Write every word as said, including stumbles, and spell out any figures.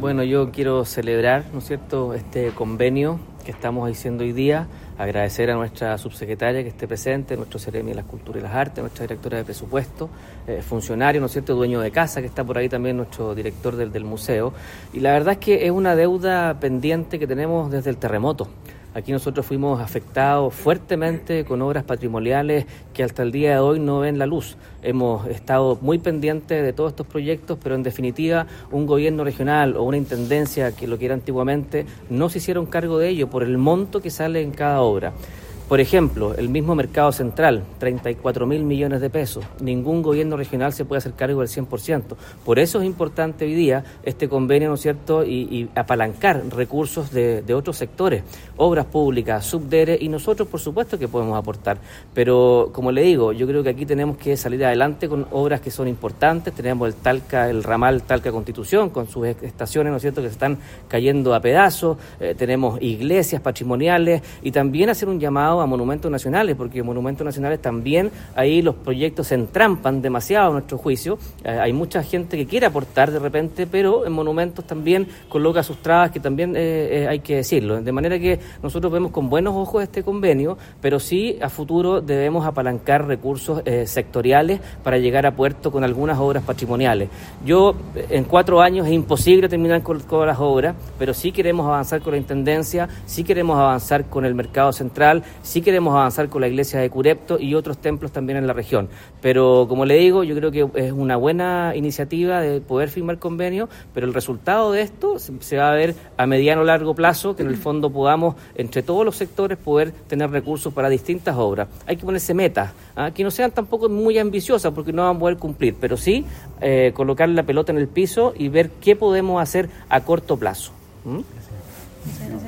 Bueno, yo quiero celebrar, ¿no es cierto?, este convenio que estamos haciendo hoy día, agradecer a nuestra subsecretaria que esté presente, nuestro Seremi de las Culturas y las Artes, nuestra directora de presupuesto, eh, funcionario, ¿no es cierto?, dueño de casa, que está por ahí también nuestro director del, del museo. Y la verdad es que es una deuda pendiente que tenemos desde el terremoto. Aquí nosotros fuimos afectados fuertemente con obras patrimoniales que hasta el día de hoy no ven la luz. Hemos estado muy pendientes de todos estos proyectos, pero en definitiva un gobierno regional o una intendencia, que lo que era antiguamente, no se hicieron cargo de ello por el monto que sale en cada obra. Por ejemplo, el mismo Mercado Central, treinta y cuatro mil millones de pesos. Ningún gobierno regional se puede hacer cargo del cien por ciento. Por eso es importante hoy día este convenio, ¿no es cierto?, y, y apalancar recursos de, de otros sectores, obras públicas, subdere, y nosotros, por supuesto, que podemos aportar. Pero, como le digo, yo creo que aquí tenemos que salir adelante con obras que son importantes. Tenemos el Talca, el ramal Talca-Constitución, con sus estaciones, ¿no es cierto?, que se están cayendo a pedazos. Eh, tenemos iglesias patrimoniales, y también hacer un llamado a monumentos nacionales, porque monumentos nacionales también, ahí los proyectos se entrampan demasiado a nuestro juicio. Eh, hay mucha gente que quiere aportar de repente, pero en monumentos también coloca sus trabas, que también eh, eh, hay que decirlo. De manera que nosotros vemos con buenos ojos este convenio, pero sí a futuro debemos apalancar recursos eh, sectoriales para llegar a puerto con algunas obras patrimoniales. Yo, en cuatro años es imposible terminar con todas las obras, pero sí queremos avanzar con la Intendencia, sí queremos avanzar con el Mercado Central, sí queremos avanzar con la iglesia de Curepto y otros templos también en la región. Pero, como le digo, yo creo que es una buena iniciativa de poder firmar convenio, pero el resultado de esto se va a ver a mediano o largo plazo, que en el fondo podamos, entre todos los sectores, poder tener recursos para distintas obras. Hay que ponerse metas, ¿eh? Que no sean tampoco muy ambiciosas, porque no van a poder cumplir, pero sí eh, colocar la pelota en el piso y ver qué podemos hacer a corto plazo. ¿Mm?